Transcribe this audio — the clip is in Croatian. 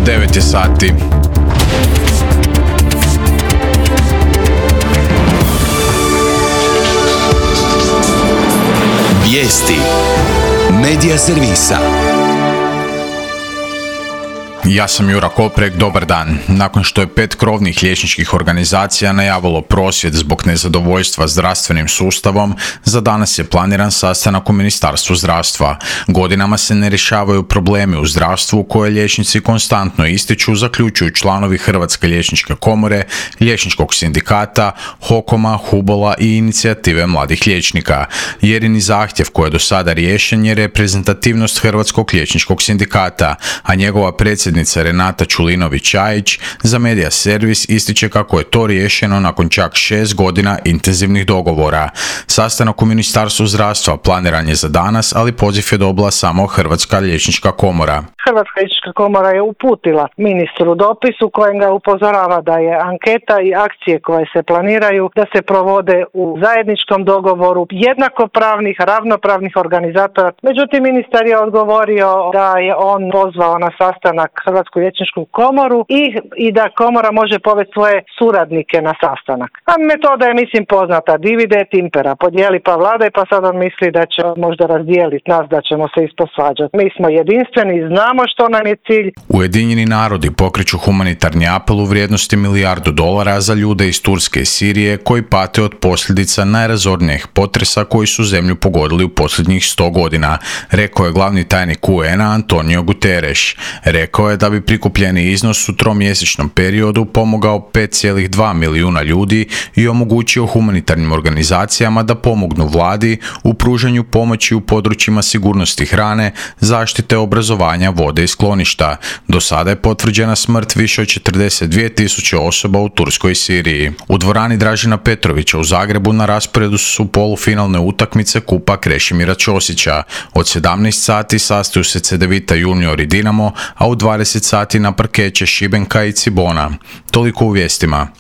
9 je sati. Vijesti Medija servisa. Ja sam Jura Koprek, dobar dan. Nakon što je 5 krovnih liječničkih organizacija najavilo prosvjed zbog nezadovoljstva zdravstvenim sustavom, za danas je planiran sastanak u Ministarstvu zdravstva. Godinama se ne rješavaju problemi u zdravstvu koje liječnici konstantno ističu, zaključuju članovi Hrvatske liječničke komore, Liječničkog sindikata, HOKOM-a, HUBOL-a i inicijative mladih liječnika. Jedini zahtjev koji je do sada riješen je reprezentativnost Hrvatskog liječničkog sindikata, a njegova predsjednica Renata Čulinović-Čajić za Medija servis ističe kako je to riješeno nakon čak 6 godina intenzivnih dogovora. Sastanak u Ministarstvu zdravstva planiran je za danas, ali poziv je dobila samo Hrvatska liječnička komora. Hrvatska liječnička komora je uputila ministru dopis u kojem ga upozorava da je anketa i akcije koje se planiraju da se provode u zajedničkom dogovoru jednakopravnih, ravnopravnih organizatora. Međutim, ministar je odgovorio da je on pozvao na sastanak Hrvatsku liječničku komoru i da komora može povesti svoje suradnike na sastanak. A metoda je, mislim, poznata. Divide et impera. Podijeli pa vladaj, pa sad on misli da će možda razdijeliti nas, da ćemo se isposvađati. Mi smo jedinstveni i znamo što nam je cilj. Ujedinjeni narodi pokreću humanitarni apel u vrijednosti $1 milijardu za ljude iz Turske i Sirije koji pate od posljedica najrazornijih potresa koji su zemlju pogodili u posljednjih 100 godina, rekao je glavni tajnik UN-a Antonio Guterres. Rekao je da bi prikupljeni iznos u tromjesečnom periodu pomogao 5,2 milijuna ljudi i omogućio humanitarnim organizacijama da pomognu vladi u pružanju pomoći u područjima sigurnosti hrane, zaštite obrazovanja, vode i skloništa. Do sada je potvrđena smrt više od 42.000 osoba u Turskoj i Siriji. U dvorani Dražena Petrovića u Zagrebu na rasporedu su polufinalne utakmice Kupa Krešimira Ćosića. Od 17 sati sastaju se Cedevita Junior i Dinamo, a u 20 sati na parkeće Šibenka i Cibona. Toliko u vijestima.